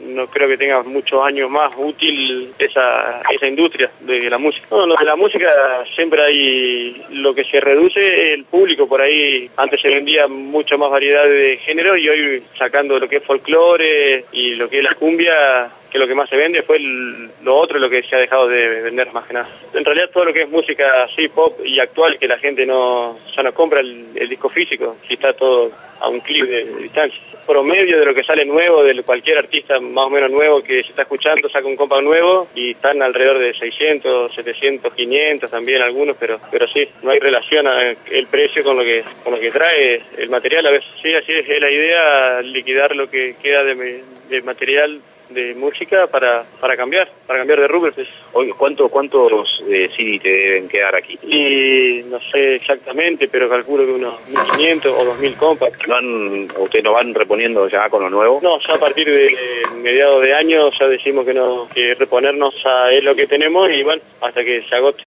no creo que tenga muchos años más útil esa industria de la música. No, de la música siempre hay lo que se reduce el público. Por ahí antes se vendía mucha más variedad de género y hoy sacando lo que es folclore y lo que es la cumbia, que lo que más se vende fue lo otro, lo que se ha dejado de vender más que nada. En realidad todo lo que es música así, pop y actual, que la gente ya no compra el disco físico, si está todo a un clic de distancia. Promedio de lo que sale nuevo, de cualquier artista más o menos nuevo que se está escuchando, saca un compact nuevo y están alrededor de 600, 700, 500 también algunos, pero sí, no hay relación el precio con lo que trae el material. A veces sí, así es la idea, liquidar lo que queda de material de música para cambiar de rubro. Oye, ¿cuántos CD te deben quedar aquí? Y no sé exactamente, pero calculo que unos 1500 o 2000 compacts. ¿Ustedes no van reponiendo ya con lo nuevo? No, ya a partir de mediados de año ya decimos que reponernos a lo que tenemos y bueno, hasta que se agote.